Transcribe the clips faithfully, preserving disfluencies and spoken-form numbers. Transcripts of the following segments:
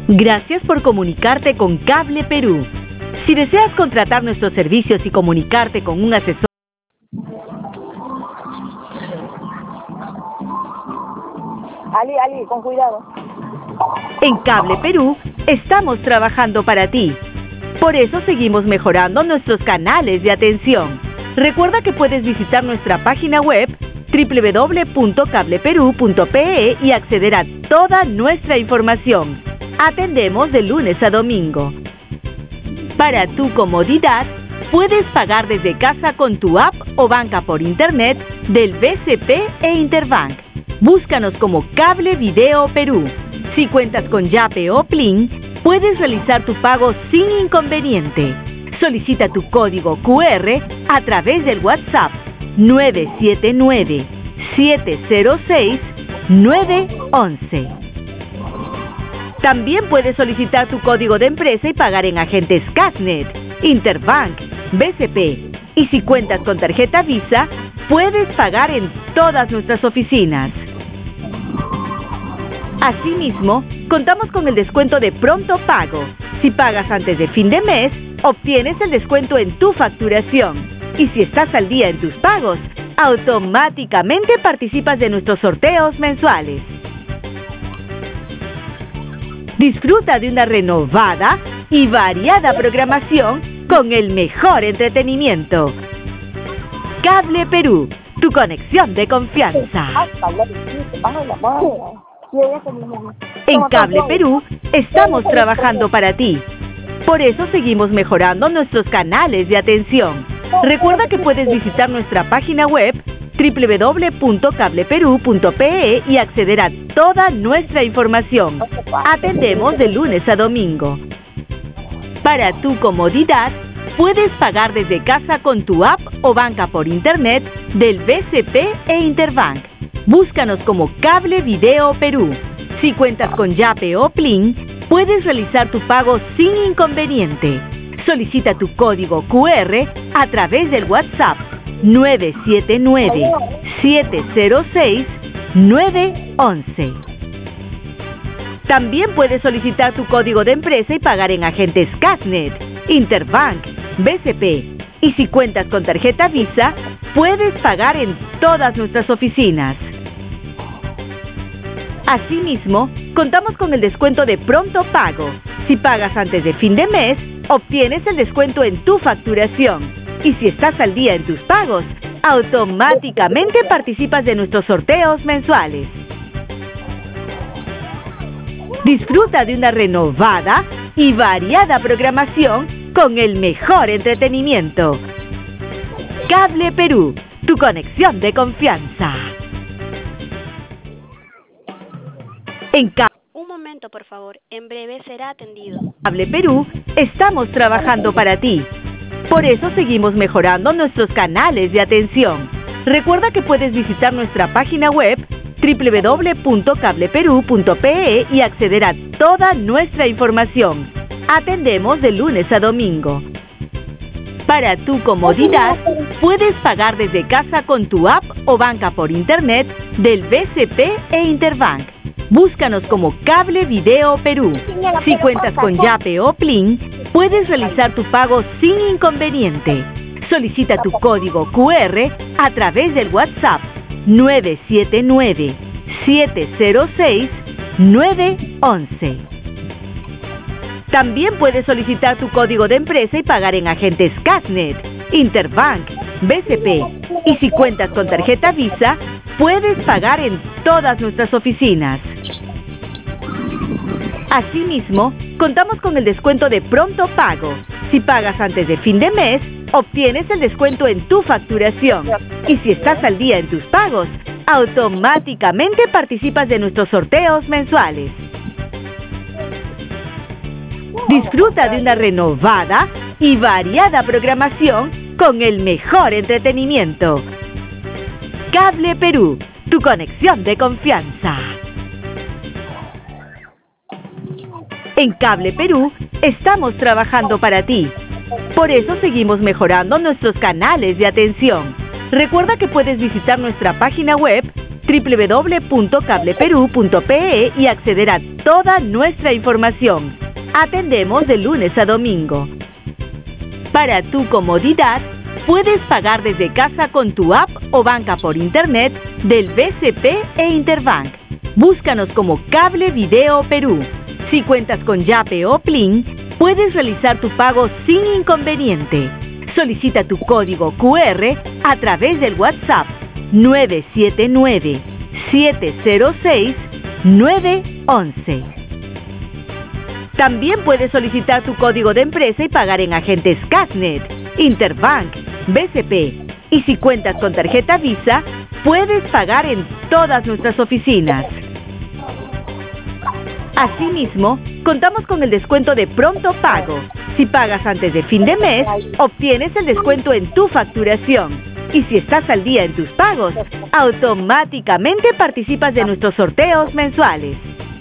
Gracias por comunicarte con Cable Perú. Si deseas contratar nuestros servicios y comunicarte con un asesor, Ali, Ali, con cuidado. En Cable Perú estamos trabajando para ti. Por eso seguimos mejorando nuestros canales de atención. Recuerda que puedes visitar nuestra página web doble u doble u doble u punto cable perú punto pe e y acceder a toda nuestra información. Atendemos de lunes a domingo. Para tu comodidad, puedes pagar desde casa con tu app o banca por internet del B C P e Interbank. Búscanos como Cable Video Perú. Si cuentas con Yape o Plin, puedes realizar tu pago sin inconveniente. Solicita tu código cu erre a través del WhatsApp nueve siete nueve, siete cero seis, nueve once. También puedes solicitar tu código de empresa y pagar en agentes Casnet, Interbank, B C P. Y si cuentas con tarjeta Visa, puedes pagar en todas nuestras oficinas. Asimismo, contamos con el descuento de pronto pago. Si pagas antes de fin de mes, obtienes el descuento en tu facturación. Y si estás al día en tus pagos, automáticamente participas de nuestros sorteos mensuales. Disfruta de una renovada y variada programación con el mejor entretenimiento. Cable Perú, tu conexión de confianza. En Cable Perú estamos trabajando para ti. Por eso seguimos mejorando nuestros canales de atención. Recuerda que puedes visitar nuestra página web doble u doble u doble u punto cable perú punto pe e y acceder a toda nuestra información. Atendemos de lunes a domingo. Para tu comodidad, puedes pagar desde casa con tu app o banca por internet del B C P e Interbank. Búscanos como Cable Video Perú. Si cuentas con Yape o Plin, puedes realizar tu pago sin inconveniente. Solicita tu código cu erre a través del WhatsApp nueve siete nueve, siete cero seis, nueve once. También puedes solicitar tu código de empresa y pagar en agentes Casnet, Interbank, B C P. Y si cuentas con tarjeta Visa, puedes pagar en todas nuestras oficinas. Asimismo, contamos con el descuento de pronto pago. Si pagas antes de fin de mes, obtienes el descuento en tu facturación. Y si estás al día en tus pagos, automáticamente participas de nuestros sorteos mensuales. Disfruta de una renovada y variada programación con el mejor entretenimiento. Cable Perú, tu conexión de confianza. En Cable Un momento, por favor. En breve será atendido. Cable Perú estamos trabajando para ti. Por eso seguimos mejorando nuestros canales de atención. Recuerda que puedes visitar nuestra página web doble u doble u doble u punto cable perú punto pe e y acceder a toda nuestra información. Atendemos de lunes a domingo. Para tu comodidad, puedes pagar desde casa con tu app o banca por internet del B C P e Interbank. Búscanos como Cable Video Perú. Si cuentas con Yape o Plin, puedes realizar tu pago sin inconveniente. Solicita tu código cu erre a través del WhatsApp nueve siete nueve, siete cero seis, nueve once. También puedes solicitar tu código de empresa y pagar en agentes Casnet, Interbank, B C P. Y si cuentas con tarjeta Visa, puedes pagar en todas nuestras oficinas. Asimismo, contamos con el descuento de pronto pago. Si pagas antes de fin de mes, obtienes el descuento en tu facturación. Y si estás al día en tus pagos, automáticamente participas de nuestros sorteos mensuales. Disfruta de una renovada y variada programación con el mejor entretenimiento. Cable Perú, tu conexión de confianza. En Cable Perú estamos trabajando para ti. Por eso seguimos mejorando nuestros canales de atención. Recuerda que puedes visitar nuestra página web doble u doble u doble u punto cable perú punto pe e y acceder a toda nuestra información. Atendemos de lunes a domingo. Para tu comodidad, puedes pagar desde casa con tu app o banca por internet del B C P e Interbank. Búscanos como Cable Video Perú. Si cuentas con Yape o Plin, puedes realizar tu pago sin inconveniente. Solicita tu código cu erre a través del WhatsApp nueve siete nueve, siete cero seis, nueve once. También puedes solicitar tu código de empresa y pagar en agentes Casnet, Interbank, B C P. Y si cuentas con tarjeta Visa, puedes pagar en todas nuestras oficinas. Asimismo, contamos con el descuento de Pronto Pago. Si pagas antes de fin de mes, obtienes el descuento en tu facturación. Y si estás al día en tus pagos, automáticamente participas de nuestros sorteos mensuales.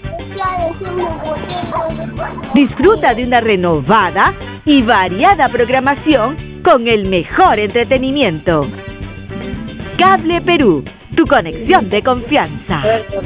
Disfruta de una renovada y variada programación con el mejor entretenimiento. Cable Perú, tu conexión de confianza.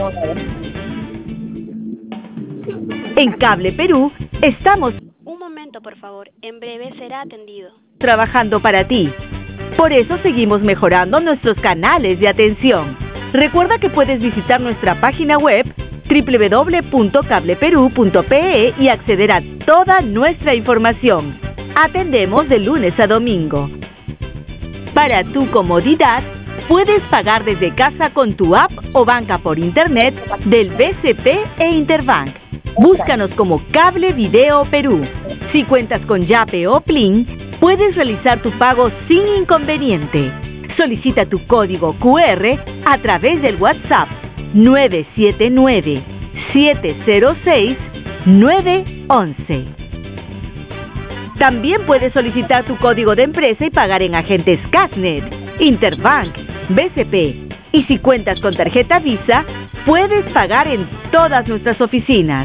En Cable Perú estamos Un momento, por favor. En breve será atendido. trabajando para ti. Por eso seguimos mejorando nuestros canales de atención. Recuerda que puedes visitar nuestra página web doble u doble u doble u punto cable perú punto pe e y acceder a toda nuestra información. Atendemos de lunes a domingo. Para tu comodidad, puedes pagar desde casa con tu app o banca por internet del B C P e Interbank. Búscanos como Cable Video Perú. Si cuentas con Yape o Plin, puedes realizar tu pago sin inconveniente. Solicita tu código cu erre a través del WhatsApp nueve siete nueve, siete cero seis, nueve once. También puedes solicitar tu código de empresa y pagar en agentes Casnet, Interbank, B C P. Y si cuentas con tarjeta Visa, puedes pagar en todas nuestras oficinas.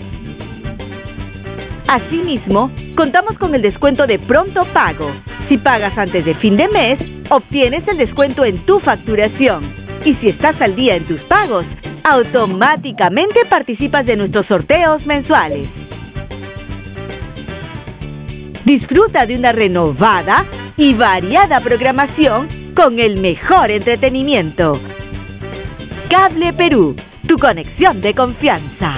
Asimismo, contamos con el descuento de Pronto Pago. Si pagas antes de fin de mes, obtienes el descuento en tu facturación. Y si estás al día en tus pagos, automáticamente participas de nuestros sorteos mensuales. Disfruta de una renovada y variada programación con el mejor entretenimiento. Cable Perú, tu conexión de confianza.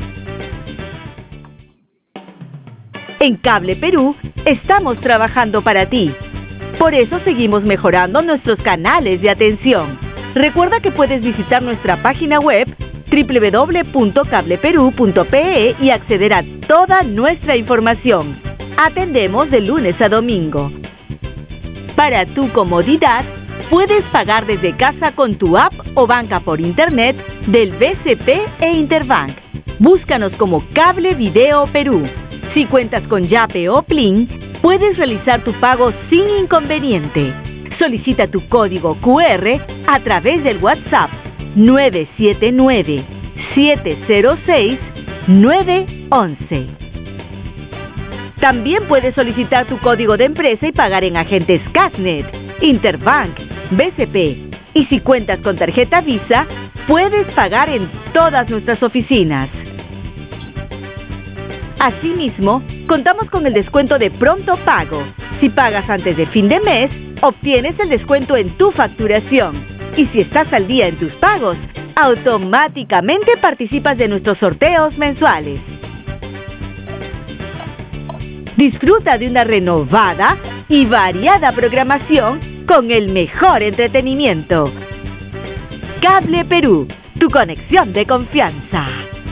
En Cable Perú estamos trabajando para ti. Por eso seguimos mejorando nuestros canales de atención. Recuerda que puedes visitar nuestra página web doble u doble u doble u punto cable perú punto pe e y acceder a toda nuestra información. Atendemos de lunes a domingo. Para tu comodidad, puedes pagar desde casa con tu app o banca por internet del B C P e Interbank. Búscanos como Cable Video Perú. Si cuentas con Yape o Plin, puedes realizar tu pago sin inconveniente. Solicita tu código cu erre a través del WhatsApp nueve siete nueve, siete cero seis, nueve once. También puedes solicitar tu código de empresa y pagar en agentes Casnet, Interbank, B C P. Y si cuentas con tarjeta Visa, puedes pagar en todas nuestras oficinas. Asimismo, contamos con el descuento de Pronto Pago. Si pagas antes de fin de mes, obtienes el descuento en tu facturación. Y si estás al día en tus pagos, automáticamente participas de nuestros sorteos mensuales. Disfruta de una renovada y variada programación con el mejor entretenimiento. Cable Perú, tu conexión de confianza.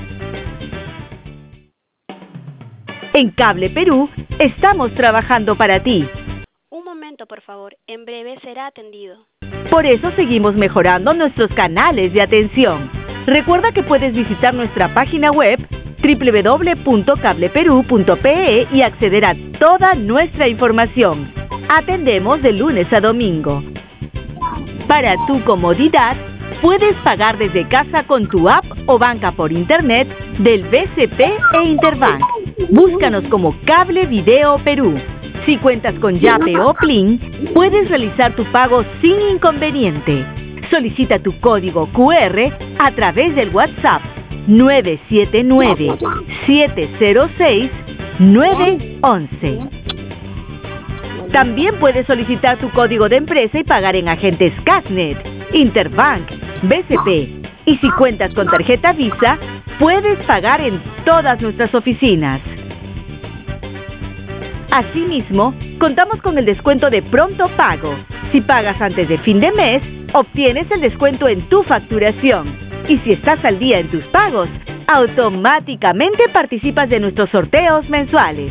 En Cable Perú estamos trabajando para ti. Un momento, por favor. En breve será atendido. Por eso seguimos mejorando nuestros canales de atención. Recuerda que puedes visitar nuestra página web doble u doble u doble u punto cable perú punto pe e y acceder a toda nuestra información. Atendemos de lunes a domingo. Para tu comodidad, puedes pagar desde casa con tu app o banca por internet del B C P e Interbank. Búscanos como Cable Video Perú. Si cuentas con Yape o Plin, puedes realizar tu pago sin inconveniente. Solicita tu código Q R a través del WhatsApp nueve siete nueve, siete cero seis, nueve once. También puedes solicitar tu código de empresa y pagar en agentes Casnet, Interbank, B C P. Y si cuentas con tarjeta Visa, puedes pagar en todas nuestras oficinas. Asimismo, contamos con el descuento de pronto pago. Si pagas antes de fin de mes, obtienes el descuento en tu facturación. Y si estás al día en tus pagos, automáticamente participas de nuestros sorteos mensuales.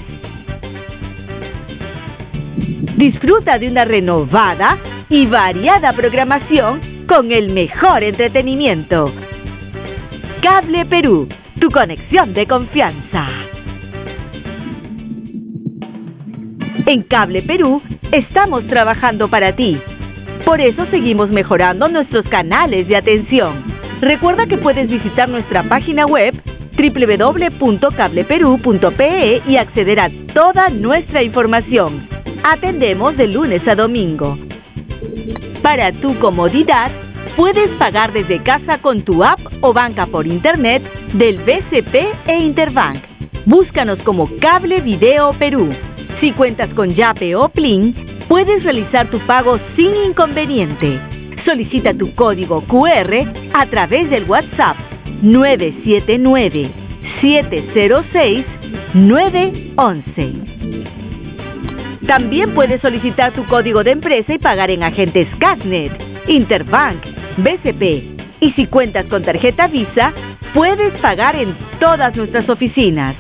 Disfruta de una renovada y variada programación con el mejor entretenimiento. Cable Perú, tu conexión de confianza. En Cable Perú estamos trabajando para ti. Por eso seguimos mejorando nuestros canales de atención. Recuerda que puedes visitar nuestra página web doble u doble u doble u punto cable perú punto pe e y acceder a toda nuestra información. Atendemos de lunes a domingo. Para tu comodidad, puedes pagar desde casa con tu app o banca por internet del B C P e Interbank. Búscanos como Cable Video Perú. Si cuentas con Yape o Plin, puedes realizar tu pago sin inconveniente. Solicita tu código Q R a través del WhatsApp nueve siete nueve, siete cero seis, nueve once. También puedes solicitar tu código de empresa y pagar en agentes Casnet, Interbank, B C P. Y si cuentas con tarjeta Visa, puedes pagar en todas nuestras oficinas.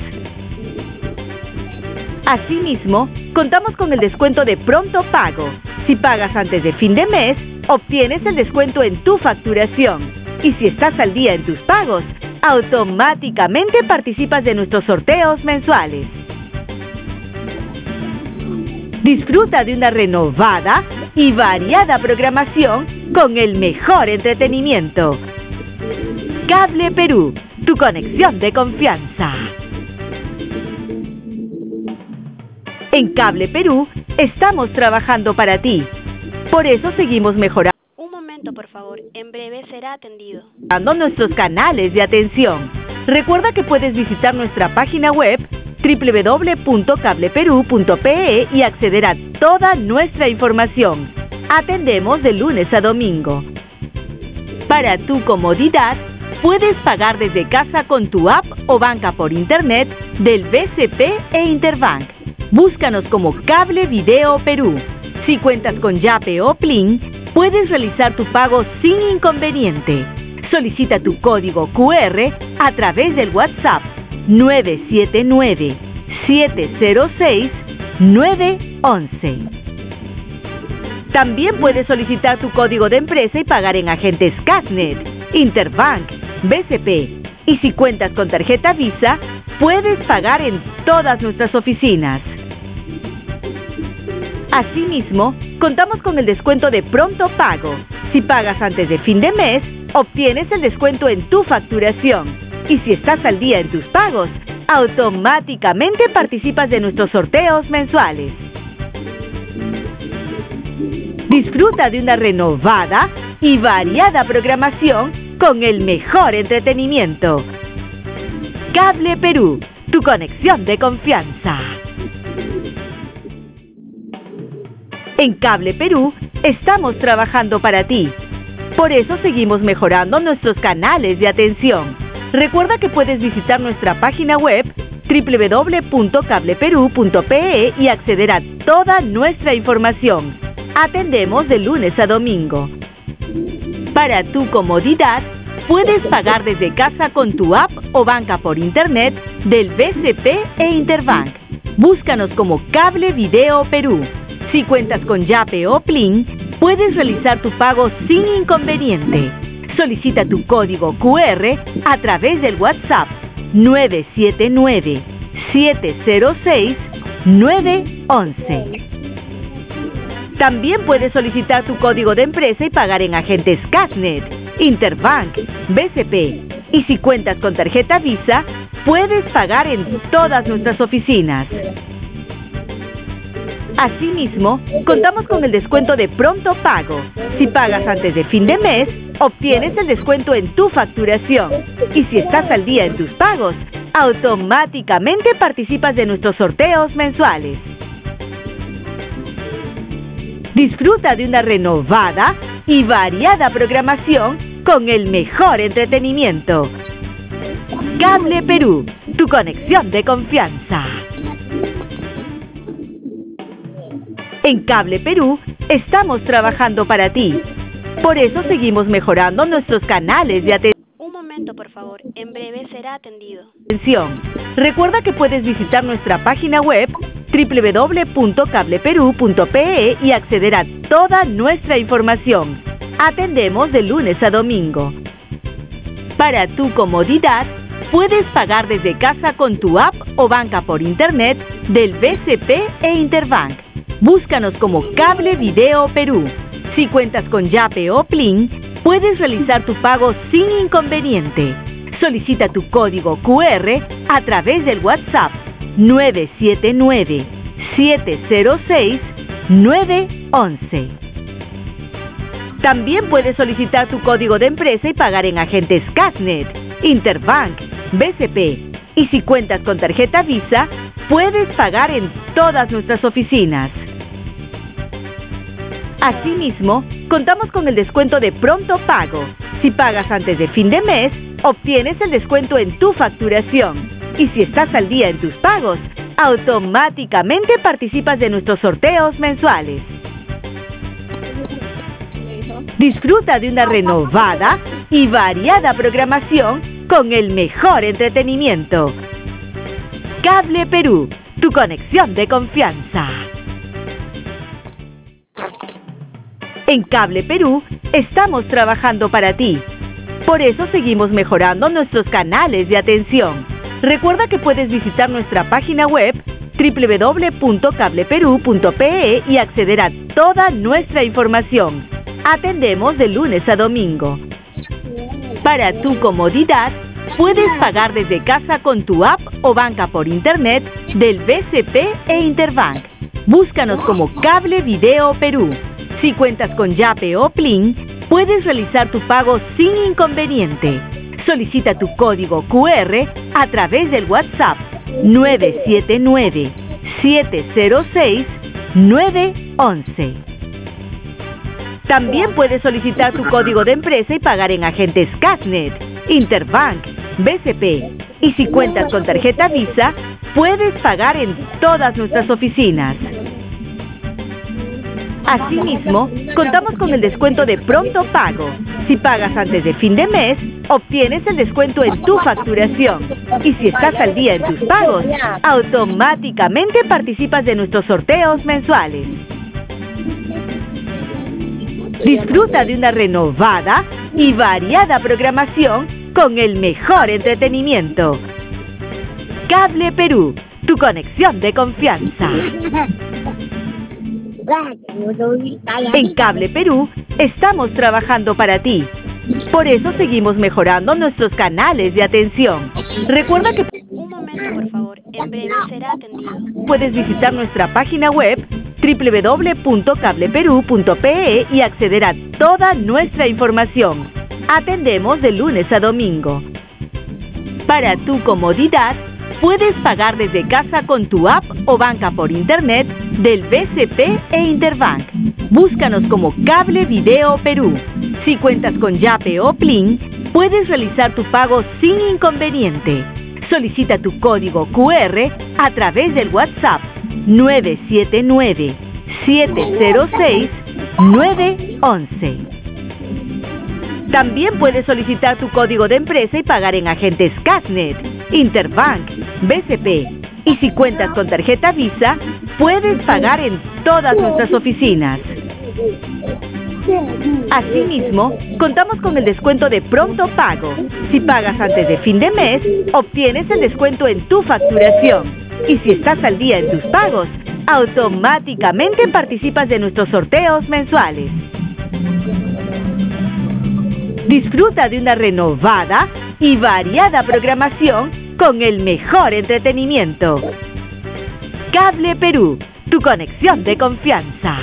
Asimismo, contamos con el descuento de pronto pago. Si pagas antes de fin de mes, obtienes el descuento en tu facturación. Y si estás al día en tus pagos, automáticamente participas de nuestros sorteos mensuales. Disfruta de una renovada y variada programación con el mejor entretenimiento. Cable Perú, tu conexión de confianza. En Cable Perú estamos trabajando para ti. Por eso seguimos mejorando. Un momento, por favor. En breve será atendido. Nuestros canales de atención. Recuerda que puedes visitar nuestra página web doble u doble u doble u punto cable perú punto pe e y acceder a toda nuestra información. Atendemos de lunes a domingo. Para tu comodidad, puedes pagar desde casa con tu app o banca por internet del B C P e Interbank. Búscanos como Cable Video Perú. Si cuentas con Yape o Plin, puedes realizar tu pago sin inconveniente. Solicita tu código Q R a través del WhatsApp nueve siete nueve, siete cero seis, nueve once. También puedes solicitar tu código de empresa y pagar en agentes Casnet, Interbank, B C P. Y si cuentas con tarjeta Visa, puedes pagar en todas nuestras oficinas. Asimismo, contamos con el descuento de pronto pago. Si pagas antes de fin de mes, obtienes el descuento en tu facturación. Y si estás al día en tus pagos, automáticamente participas de nuestros sorteos mensuales. Disfruta de una renovada y variada programación con el mejor entretenimiento. Cable Perú, tu conexión de confianza. En Cable Perú estamos trabajando para ti. Por eso seguimos mejorando nuestros canales de atención. Recuerda que puedes visitar nuestra página web doble u doble u doble u punto cable perú punto pe e y acceder a toda nuestra información. Atendemos de lunes a domingo. Para tu comodidad, puedes pagar desde casa con tu app o banca por internet del B C P e Interbank. Búscanos como Cable Video Perú. Si cuentas con Yape o Plin, puedes realizar tu pago sin inconveniente. Solicita tu código Q R a través del WhatsApp nueve siete nueve, siete cero seis, nueve once. También puedes solicitar tu código de empresa y pagar en agentes Casnet, Interbank, B C P. Y si cuentas con tarjeta Visa, puedes pagar en todas nuestras oficinas. Asimismo, contamos con el descuento de pronto pago. Si pagas antes de fin de mes, obtienes el descuento en tu facturación. Y si estás al día en tus pagos, automáticamente participas de nuestros sorteos mensuales. Disfruta de una renovada y variada programación con el mejor entretenimiento. Cable Perú, tu conexión de confianza. En Cable Perú estamos trabajando para ti. Por eso seguimos mejorando nuestros canales de atención. Un momento, por favor. En breve será atendido. Recuerda que puedes visitar nuestra página web doble u doble u doble u punto cable perú punto pe e y acceder a toda nuestra información. Atendemos de lunes a domingo. Para tu comodidad, puedes pagar desde casa con tu app o banca por internet del B C P e Interbank. Búscanos como Cable Video Perú. Si cuentas con Yape o Plin, puedes realizar tu pago sin inconveniente. Solicita tu código cu erre a través del WhatsApp nueve siete nueve, siete cero seis, nueve once. También puedes solicitar tu código de empresa y pagar en agentes Casnet, Interbank, B C P. Y si cuentas con tarjeta Visa, puedes pagar en todas nuestras oficinas. Asimismo, contamos con el descuento de pronto pago. Si pagas antes de fin de mes, obtienes el descuento en tu facturación. Y si estás al día en tus pagos, automáticamente participas de nuestros sorteos mensuales. Disfruta de una renovada y variada programación con el mejor entretenimiento. Cable Perú, tu conexión de confianza. En Cable Perú estamos trabajando para ti. Por eso seguimos mejorando nuestros canales de atención. Recuerda que puedes visitar nuestra página web doble u doble u doble u punto cable perú punto pe e y acceder a toda nuestra información. Atendemos de lunes a domingo. Para tu comodidad, puedes pagar desde casa con tu app o banca por internet del B C P e Interbank. Búscanos como Cable Video Perú. Si cuentas con Yape o Plin, puedes realizar tu pago sin inconveniente. Solicita tu código cu erre a través del WhatsApp nueve siete nueve, siete cero seis, nueve once. También puedes solicitar tu código de empresa y pagar en agentes Casnet, Interbank, B C P. Y si cuentas con tarjeta Visa, puedes pagar en todas nuestras oficinas. Asimismo, contamos con el descuento de pronto pago. Si pagas antes de fin de mes, obtienes el descuento en tu facturación. Y si estás al día en tus pagos, automáticamente participas de nuestros sorteos mensuales. Disfruta de una renovada y variada programación con el mejor entretenimiento. Cable Perú, tu conexión de confianza. En Cable Perú estamos trabajando para ti. Por eso seguimos mejorando nuestros canales de atención. Recuerda que Un momento, por favor. En breve será atendido. puedes visitar nuestra página web doble u doble u doble u punto cable perú punto pe e y acceder a toda nuestra información. Atendemos de lunes a domingo. Para tu comodidad, puedes pagar desde casa con tu app o banca por internet del B C P e Interbank. Búscanos como Cable Video Perú. Si cuentas con Yape o Plin, puedes realizar tu pago sin inconveniente. Solicita tu código cu erre a través del WhatsApp nueve siete nueve, siete cero seis, nueve once. También puedes solicitar tu código de empresa y pagar en agentes Casnet, Interbank, B C P. Y si cuentas con tarjeta Visa, puedes pagar en todas nuestras oficinas. Asimismo, contamos con el descuento de pronto pago. Si pagas antes de fin de mes, obtienes el descuento en tu facturación. Y si estás al día en tus pagos, automáticamente participas de nuestros sorteos mensuales. Disfruta de una renovada y variada programación con el mejor entretenimiento. Cable Perú, tu conexión de confianza.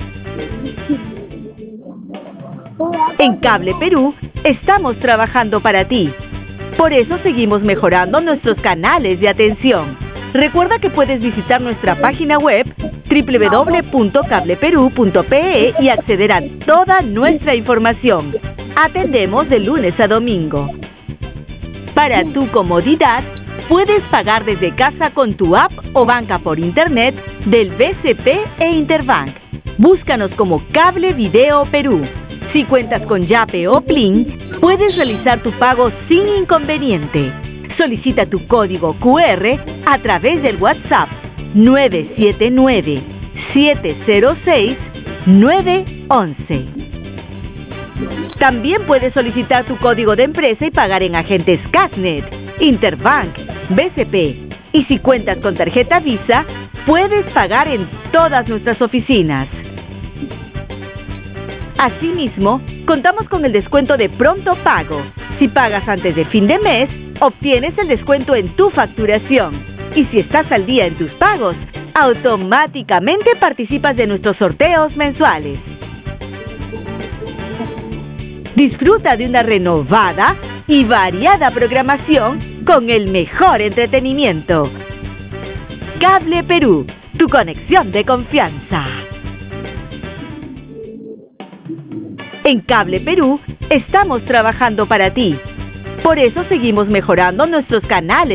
En Cable Perú estamos trabajando para ti. Por eso seguimos mejorando nuestros canales de atención. Recuerda que puedes visitar nuestra página web doble u doble u doble u punto cable perú punto pe e y acceder a toda nuestra información. Atendemos de lunes a domingo. Para tu comodidad, puedes pagar desde casa con tu app o banca por internet del B C P e Interbank. Búscanos como Cable Video Perú. Si cuentas con Yape o Plin, puedes realizar tu pago sin inconveniente. Solicita tu código cu erre a través del WhatsApp nueve siete nueve, siete cero seis, nueve once. También puedes solicitar tu código de empresa y pagar en agentes Casnet, Interbank, B C P. Y si cuentas con tarjeta Visa, puedes pagar en todas nuestras oficinas. Asimismo, contamos con el descuento de pronto pago. Si pagas antes de fin de mes, obtienes el descuento en tu facturación. Y si estás al día en tus pagos, automáticamente participas de nuestros sorteos mensuales. Disfruta de una renovada y variada programación con el mejor entretenimiento. Cable Perú, tu conexión de confianza. En Cable Perú estamos trabajando para ti. Por eso seguimos mejorando nuestros canales